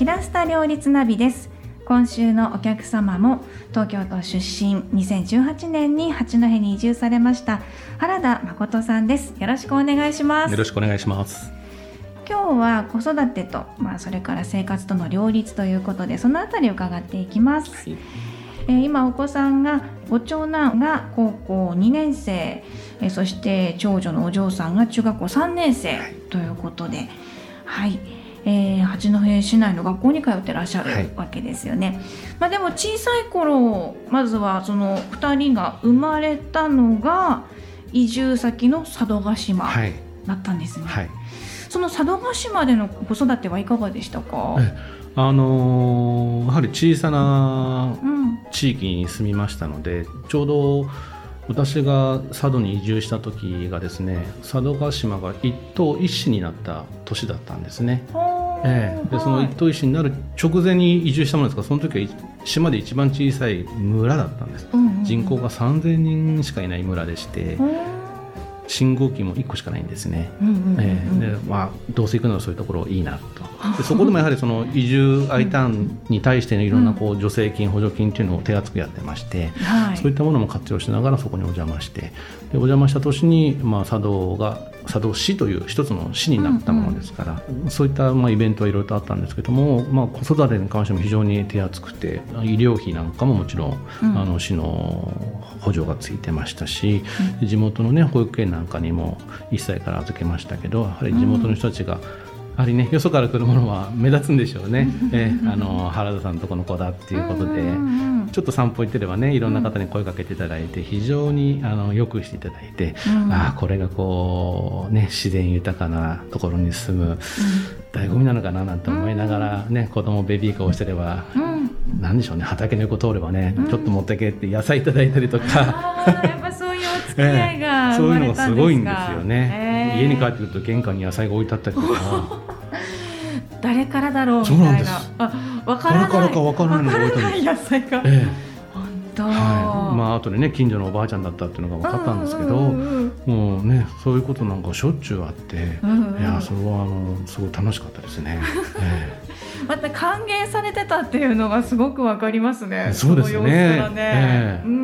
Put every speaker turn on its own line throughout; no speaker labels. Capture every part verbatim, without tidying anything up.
キラスタ両立ナビです。今週のお客様も東京都出身、にせんじゅうはちねんに八戸に移住されました原田誠さんです。よろしくお願いします。
よろしくお願いします。
今日は子育てと、まあ、それから生活との両立ということで、そのあたりを伺っていきます。はい、えー、今お子さんが、ご長男が高校にねん生、えー、そして長女のお嬢さんが中学校さんねん生ということで、はい、えー、八戸市内の学校に通ってらっしゃるわけですよね。はい、まあ、でも小さい頃、まずはそのふたりが生まれたのが移住先の佐渡島だったんですね。はいはい、その佐渡島での子育てはいかがでしたか？
あのー、やはり小さな地域に住みましたので、うん、ちょうど私が佐渡に移住した時がですね、佐渡島が一島一市になった年だったんですね。ええ、でその一島一市になる直前に移住したものですが、その時は島で一番小さい村だったんです。うんうんうん、人口がさんぜんにんしかいない村でして、信号機もいっこしかないんですね。どうせ行くならそういうところいいなと。でそこでもやはりその移住 I ターンに対してのいろんなこう助成金補助金というのを手厚くやってまして、はい、そういったものも活用しながらそこにお邪魔して、でお邪魔した年に、まあ、佐渡が佐渡市という一つの市になったものですから、うんうん、そういったまあイベントはいろいろとあったんですけども、まあ、子育てに関しても非常に手厚くて、医療費なんかももちろん、うん、あの市の補助がついてましたし、うん、地元の、ね、保育園なんかにもいっさいから預けましたけど、やはり地元の人たちが、うん、やはりね、よそから来るものは目立つんでしょうね。えあの原田さんのとこの子だっていうことで、うんうん、ちょっと散歩行ってればね、いろんな方に声かけていただいて、非常にあのよくしていただいて、うん、あこれがこう、ね、自然豊かなところに住む、うん、醍醐味なのかななんて思いながら、ね、子供ベビーカーをしてれば、うん、なんでしょうね、畑の横通ればね、うん、ちょっと持ってけって野菜いただいたりとか、
やっぱそういうお付き合いが生まれたんですか？えー、そういうのがすごいんですよね。
えー、家に帰ってくると玄関に野菜が置いてあったりとか
誰からだろうみたいな。そうなんです。あ、分からない、
誰からか分からないのが置いてあるんです。
野菜が、ええ、本当、はい、
まあ後でね、近所のおばあちゃんだったっていうのが分かったんですけど、うんうんうん、もうね、そういうことなんかしょっちゅうあって、うんうん、いやそれはあのすごい楽しかったですね。ええ、
また歓迎されてたっていうのがすごく分かりますね。
そうですね。
その様子がね、え
えうん、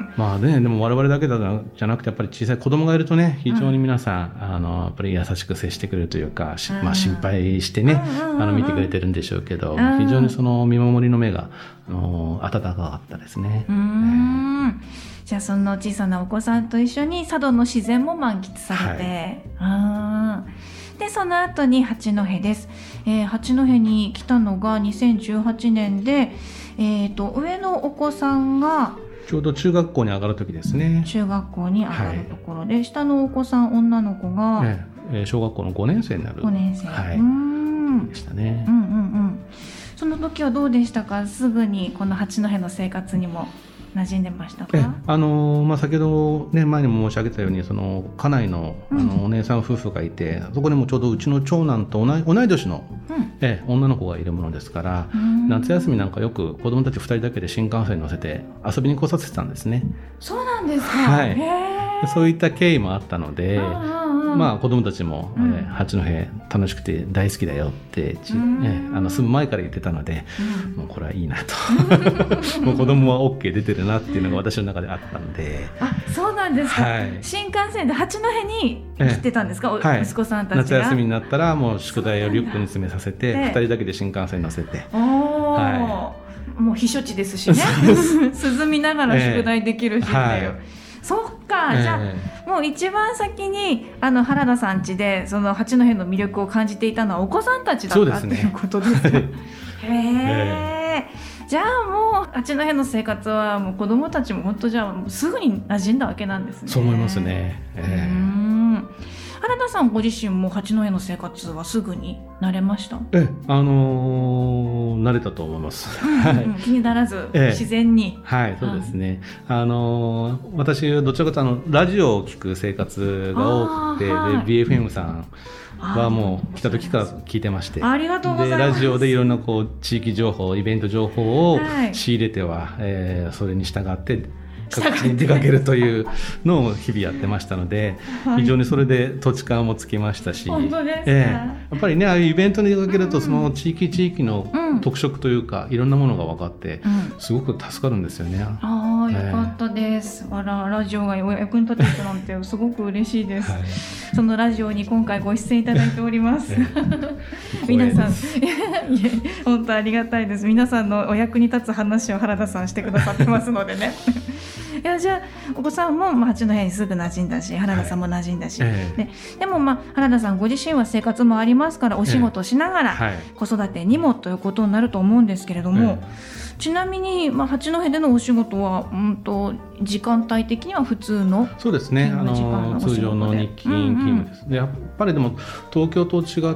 まあね、でも我々だけじゃなくて、やっぱり小さい子供がいるとね、非常に皆さん、うん、あのやっぱり優しく接してくれるというか、うん、まあ、心配してね、うん、あの見てくれてるんでしょうけど、うん、非常にその見守りの目があの温かかったですね。
うん、えー、じゃあその小さなお子さんと一緒に佐渡の自然も満喫されて、はい、あでその後に八戸です。えー、八戸に来たのがにせんじゅうはちねんで、えー、と上のお子さんが
ちょうど中学校に上がる時ですね。
中学校に上がるところで、はい、下のお子さん女の子が、
ね、えー、小学校のごねん生になる
ごねん生、はい、うーん
でしたね。
うんうんうん。その時はどうでしたか？すぐにこの八戸の生活にも馴染んでましたか？
えあのーまあ、先ほど、ね、前にも申し上げたように、その家内 の, あのお姉さん夫婦がいて、うん、そこにもちょうどうちの長男と同い、同い年の、うん、え女の子がいるものですから、夏休みなんかよく子供たちふたりだけで新幹線に乗せて遊びに来させてたんですね。
そうなんですか？
はい、へそういった経緯もあったので、まあ、子供たちも、うん、えー、八戸楽しくて大好きだよって、うん、えー、あの住む前から言ってたので、うん、もうこれはいいなともう子供は OK 出てるなっていうのが私の中であったので。
あ、そうなんですか？はい、新幹線で八戸に来てたんですか？えーはい、息子さんたちが。
夏休みになったらもう宿題をリュックに詰めさせてふたりだけで新幹線に乗せて、お、
はい、もう避暑地ですしね涼みながら宿題できるしっていう、えーはい、そっか、じゃあ、えー、もう一番先にあの原田さん家でその八戸の魅力を感じていたのはお子さんたちだったっていうことですか？へえ、じゃあもう八戸の生活はもう子どもたちも本当じゃあもうすぐに馴染んだわけなんですね。
そう思いますね。えー、うー
ん、原田さんご自身も八戸の生活はすぐに慣れました？
えあのー、慣れたと思います、
うんうん、気にならず、え自然に。
はい、そうですね、あのー、私どちらかというとラジオを聞く生活が多くて、はい、で ビーエフエム さんはもう来た時から聞いてまして、
ありがとうございます。
でラジオでいろんなこう地域情報、イベント情報を仕入れては、はい、えー、それに従って各地に出かけるというのを日々やってましたので、はい、非常にそれで土地勘もつきましたし、
本当ですか、
えー、やっぱりねああいうイベントに出かけると、うん、その地域地域の特色というか、うん、いろんなものが分かってすごく助かるんですよね。
ああ、よかったです、えー、あらラジオがお役に立てたなんてすごく嬉しいです、はい、そのラジオに今回ご出演いただいております、えー、皆さん本当ありがたいです。皆さんのお役に立つ話を原田さんしてくださってますのでねいやじゃあお子さんもまあ八戸にすぐ馴染んだし、原田さんも馴染んだし、はいえー、で, でもまあ原田さんご自身は生活もありますから、お仕事をしながら子育てにもということになると思うんですけれども、えー、ちなみに、まあ、八戸でのお仕事は、うん、と時間帯的には普通の
そうですね、あの通常の日勤勤務です、うんうん、でやっぱりでも東京と違って、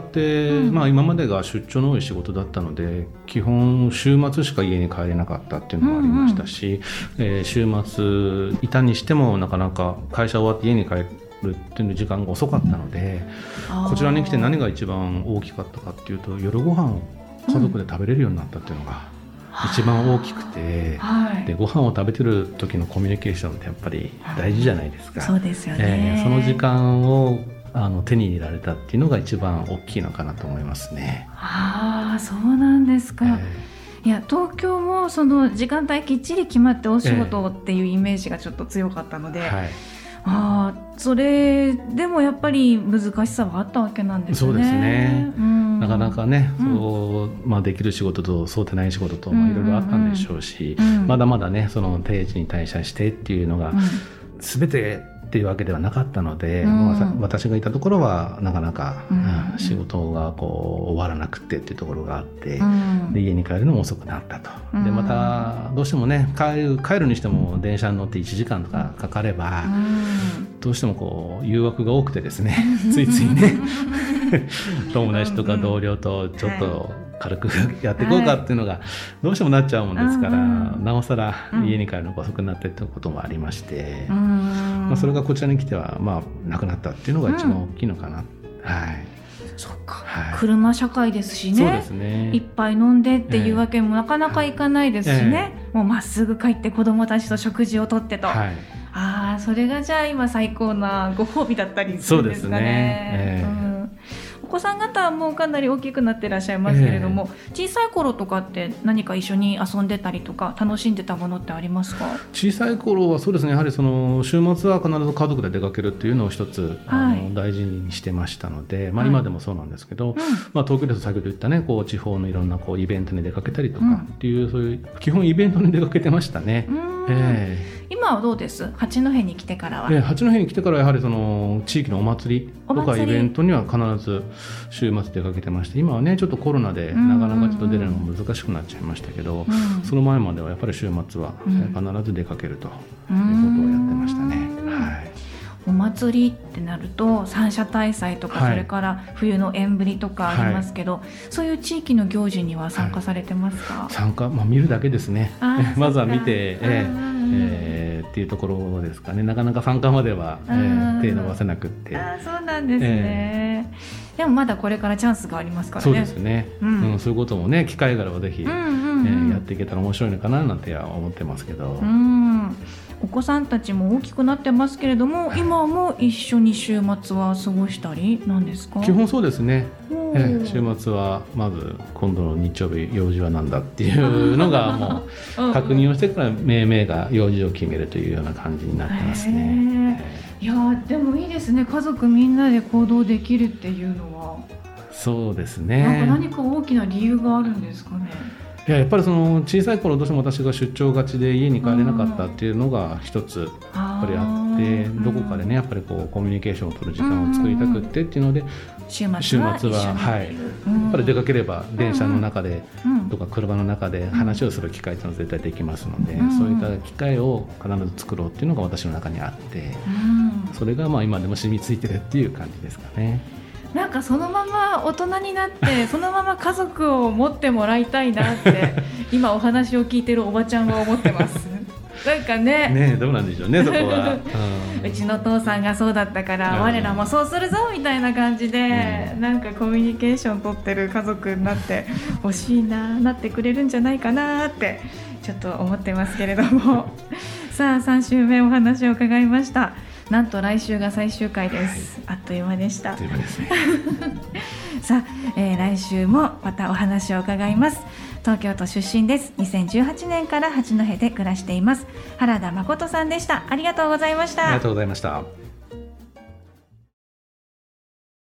うんまあ、今までが出張の多い仕事だったので、基本週末しか家に帰れなかったっていうのもありましたし、うんうんえー、週末いたにしてもなかなか会社終わって家に帰るっていう時間が遅かったので、こちらに来て何が一番大きかったかっていうと、夜ご飯を家族で食べれるようになったっていうのが一番大きくて、はい、でご飯を食べてる時のコミュニケーションってやっぱり大事じゃないですか。
そうですよね、
えー、その時間をあの手に入れられたっていうのが一番大きいのかなと思いますね。
ああ、そうなんですか、えーいや東京もその時間帯きっちり決まってお仕事っていうイメージがちょっと強かったので、えーはい、あそれでもやっぱり難しさはあったわけなんですね。
そうですね、うん、なかなかね、うんそうまあ、できる仕事とそうでない仕事といろいろあったんでしょうし、うんうんうん、まだまだねその定時に退社してっていうのが、うん、全てっていうわけではなかったので、うん、私がいたところはなかなか、うんうん、仕事がこう終わらなくてっていうところがあって、うん、で家に帰るのも遅くなったと、うん、でまたどうしてもね帰る、帰るにしても電車に乗っていちじかんとかかかれば、うん、どうしてもこう誘惑が多くてですねついついね友達とか同僚とちょっと軽くやっていこうかっていうのがどうしてもなっちゃうもんですから、はい、なおさら家に帰るのが遅くなってってこともありまして、うんまあ、それがこちらに来てはまあなくなったっていうのが一番大きいのかな、うんはい、
そっか、はい、車社会ですしね、
そうですね、
いっぱい飲んでっていうわけもなかなかいかないですしね、えー、もうまっすぐ帰って子どもたちと食事をとってと、はい、あそれがじゃあ今最高なご褒美だったりするんですかね。そうですね、えーうんお子さん方はもうかなり大きくなっていらっしゃいますけれども、えー、小さい頃とかって何か一緒に遊んでたりとか楽しんでたものってありますか？
小さい頃はそうですね、やはりその週末は必ず家族で出かけるっていうのを一つ、はい、あの大事にしてましたので、まあ、今でもそうなんですけど、はいうんまあ、東京ですと先ほど言ったねこう地方のいろんなこうイベントに出かけたりとかっていう、うん、そういう基本イベントに出かけてましたね。うんえー
今はどうです？八戸に来てからは、
えー、八戸に来てからやはりその地域のお祭りとかイベントには必ず週末出かけてまして、今はねちょっとコロナでなかなかちょっと出るのも難しくなっちゃいましたけど、うんうん、その前まではやっぱり週末は必ず出かけるということをやってましたね、うんはい
お祭りってなると三社大祭とか、はい、それから冬の縁ぶりとかありますけど、はい、そういう地域の行事には参加されてますか？
はい、参加、まあ、見るだけですねまずは見て、えーえー、っていうところですかね。なかなか参加までは、えー、手伸ばせなくって
あそうなんですね、えー、でもまだこれからチャンスがありますからね。
そうですね、うんうん、そういうこともね機会があればぜひ、うんうんうんえー、やっていけたら面白いのかななんて思ってますけど、うん
お子さんたちも大きくなってますけれども、はい、今も一緒に週末は過ごしたりなんですか？
基本そうですね、え週末はまず今度の日曜日用事は何だっていうのがもう確認をしてから命名が用事を決めるというような感じになってますね。
いやでもいいですね、家族みんなで行動できるっていうのは。
そうですね、
なんか何か大きな理由があるんですかね？
いや、やっぱりその小さい頃どうしても私が出張がちで家に帰れなかったっていうのが一つやっぱりあって、どこかでねやっぱりこうコミュニケーションを取る時間を作りたくってっていうので、
週末は一緒に
はい、やっぱり出かければ電車の中でとか車の中で話をする機会っていうのは絶対できますので、そういった機会を必ず作ろうっていうのが私の中にあって、それがまあ今でも染みついてるっていう感じですかね。
なんかそのまま大人になってそのまま家族を持ってもらいたいなって今お話を聞いてるおばちゃんは思ってますなんかね
ねどうなんでしょうねそこは、
うん、うちの父さんがそうだったから、うん、我らもそうするぞみたいな感じで、うん、なんかコミュニケーション取ってる家族になってほしいななってくれるんじゃないかなってちょっと思ってますけれどもさあさん週目お話を伺いました。なんと来週が最終回です、はい、あっという間でした。
あっという間ですね
さあ、えー、来週もまたお話を伺います。東京都出身です。にせんじゅうはちねんから八戸で暮らしています原田誠さんでした。ありがとうございました。
ありがとうございました。